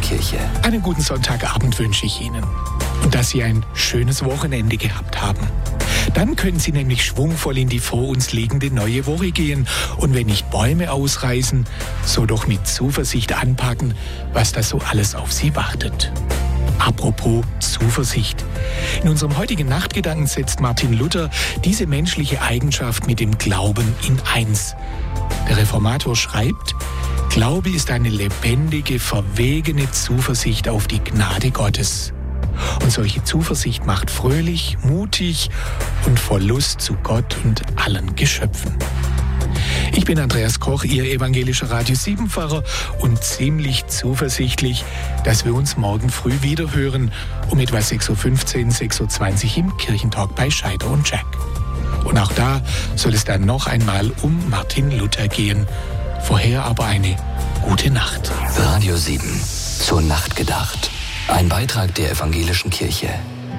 Kirche. Einen guten Sonntagabend wünsche ich Ihnen. Und dass Sie ein schönes Wochenende gehabt haben. Dann können Sie nämlich schwungvoll in die vor uns liegende neue Woche gehen. Und wenn nicht Bäume ausreißen, so doch mit Zuversicht anpacken, was da so alles auf Sie wartet. Apropos Zuversicht. In unserem heutigen Nachtgedanken setzt Martin Luther diese menschliche Eigenschaft mit dem Glauben in eins. Der Reformator schreibt: Glaube ist eine lebendige, verwegene Zuversicht auf die Gnade Gottes. Und solche Zuversicht macht fröhlich, mutig und voll Lust zu Gott und allen Geschöpfen. Ich bin Andreas Koch, Ihr evangelischer Radio 7-Pfarrer und ziemlich zuversichtlich, dass wir uns morgen früh wieder hören, um etwa 6.15 Uhr, 6.20 Uhr im Kirchentalk bei Scheider und Jack. Und auch da soll es dann noch einmal um Martin Luther gehen. Vorher aber eine gute Nacht. Radio 7, zur Nacht gedacht. Ein Beitrag der evangelischen Kirche.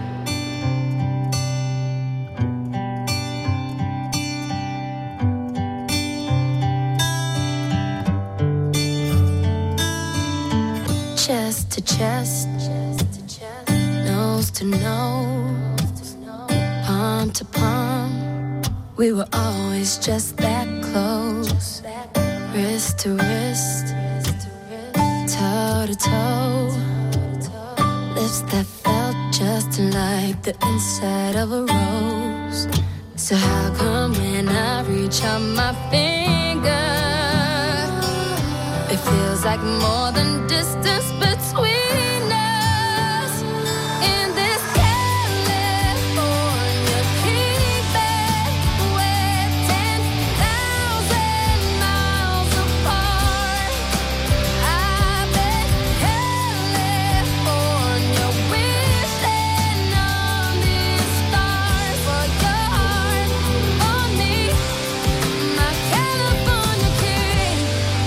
Chest to chest, nose to nose, palm to palm. We were always just that close. Wrist to wrist, toe to toe. Lips that felt just like the inside of a rose. So how come when I reach out my finger, it feels like more than distance between us? In this California keeping, we're 10,000 miles apart. I bet California wishing on these stars for your heart on me, my California king.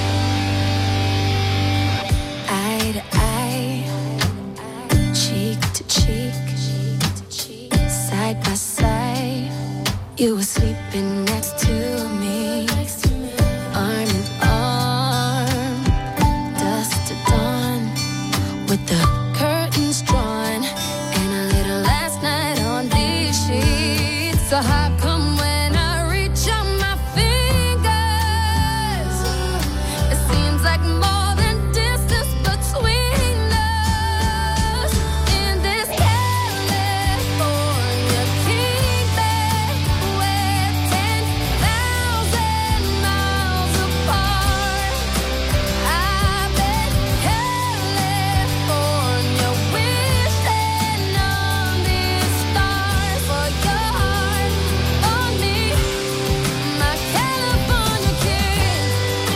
Eye to eye, cheek to cheek, side by side. You were sleeping next to me, arm in arm, dusk to dawn, with the curtains drawn, and a little last night on these sheets. So how come when I reach out my fingers, it seems like more than distance between us? In this California keeping, we're 10,000 miles apart. I bet California wishing on these stars for your heart on me, my California king.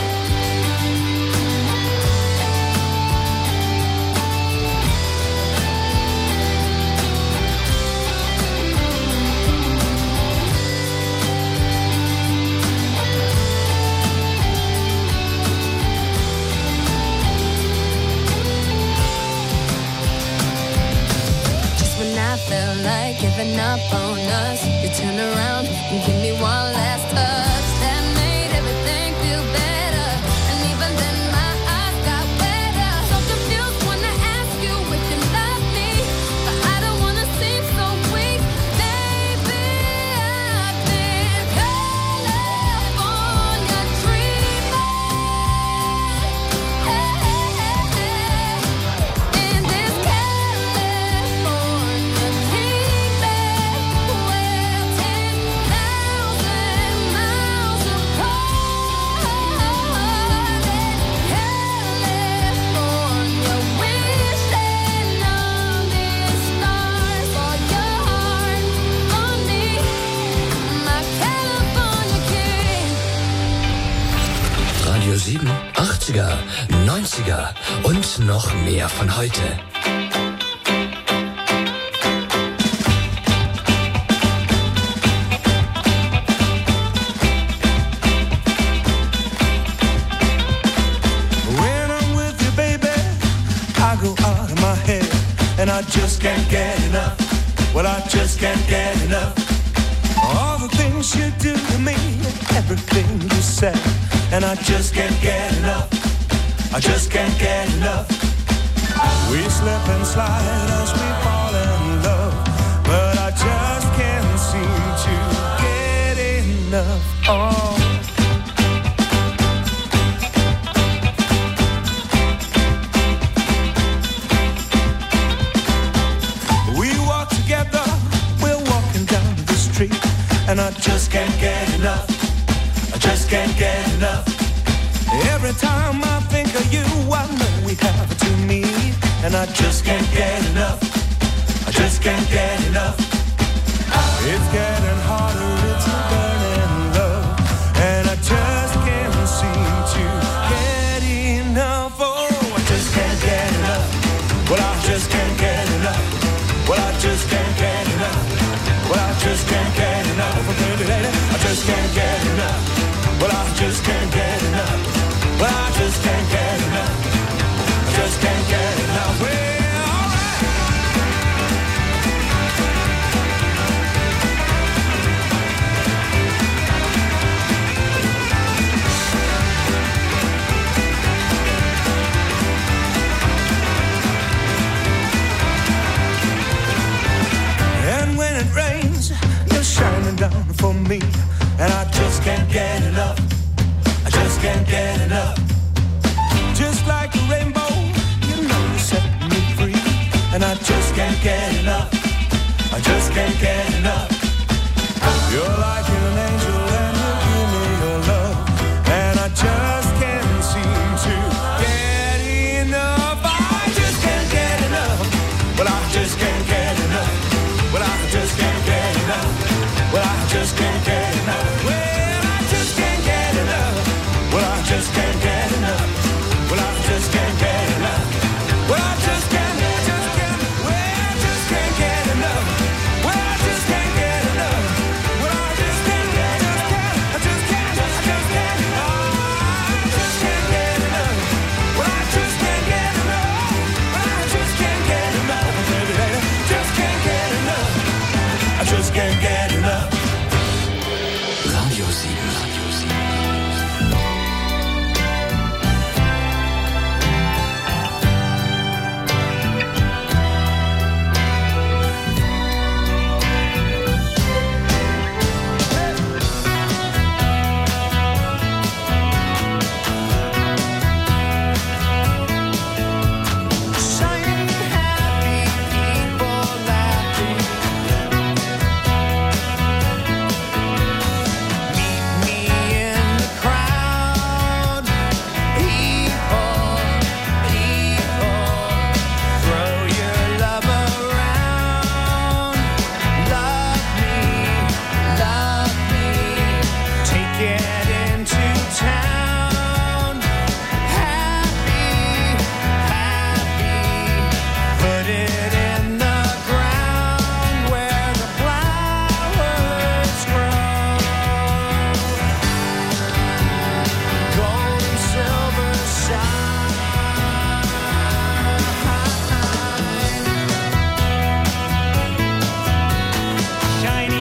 Just when I felt like giving up on us, you turn around and give me one last touch that made everything feel better. And even then my eyes got wetter. So confused when I ask you if you love me, but I don't wanna seem so weak. Maybe I've been California dreaming. In this California keeping, we're 10,000 miles apart. California wishing on these stars for your heart on me, my California king. Radio 7, 80er, 90er und noch mehr von heute. When I'm with you, baby, I go out of my head, and I just can't get enough. Well, I just can't get enough. All the things you do to me, everything you say, and I just can't get enough. I just can't get enough. We slip and slide as we fall in love, but I just can't seem to get enough. Oh. We walk together, we're walking down the street, and I just can't get enough. I just can't get enough. Every time I think of you, I know we have to meet, and I just can't get enough. I just can't get enough. It's getting harder, it's a burning love, and I just can't seem to get enough. Oh, I just can't get enough. Well, I just can't get enough. Well, I just can't get enough. Well, I just can't get enough. I just can't get enough. Well, I just can't get enough. Well, I just can't get enough. I just can't get enough. Well, alright. And when it rains, you're shining down for me, and I just can't get enough. I just can't get enough. Just like a rainbow, you know you set me free, and I just can't get enough. I just can't get enough. You're like an angel and you give me your love, and I just can't seem to get enough. I just can't get enough. Well, I just can't.